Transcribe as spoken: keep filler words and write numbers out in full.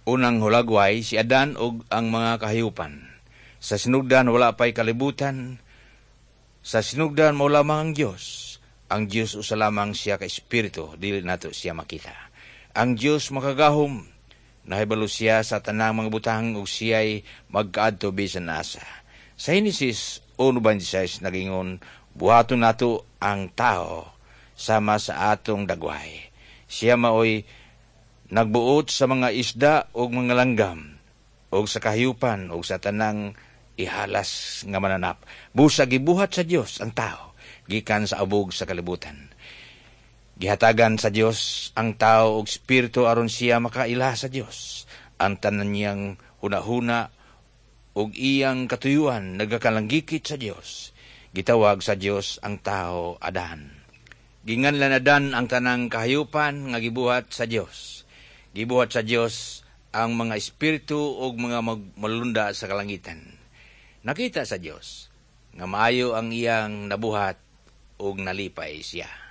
Unang hulagway si Adan ug ang mga kahayupan. Sa sinugdan wala pay kalibutan. Sa sinugdan mo lamang ang Dios. Ang Dios usa lamang siya ka espiritu, dili nato siya makita. Ang Dios makagahom, nahibalo siya sa tanang mga butang ug siya'y magkaadto bisan asa. Sa Henesis one twenty-six nagingon, buhaton nato ang tao sama sa atong dagway. Siya maoy nagbuot sa mga isda ug mga langgam, ug sa kahayupan ug sa tanang ihalas nga mananap. Busa gibuhat sa Dios ang tao gikan sa abog sa kalibutan. Gihatagan sa Dios ang tao og espiritu aron siya makaila sa Dios. Ang tanan niyang hunahuna ug iyang katuyuan nagakalanggikit sa Dios. Gitawag sa Dios ang tao Adan. Ginganlan Adan ang tanang kahayupan nga gibuhat sa Dios. Gibuhat sa Dios ang mga espiritu ug mga malunda sa kalangitan. Nakita sa Dios nga maayo ang iyang nabuhat ug nalipay siya.